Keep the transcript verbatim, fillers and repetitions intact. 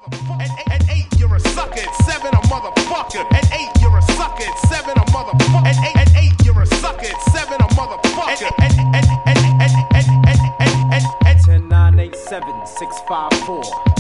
At, at eight, you're a sucker. At seven, a motherfucker. At eight, you're a sucker. At seven, a motherfucker. At eight, at eight, you're a sucker. At seven, a motherfucker. At at at at at at at at at at ten nine eight seven six five four.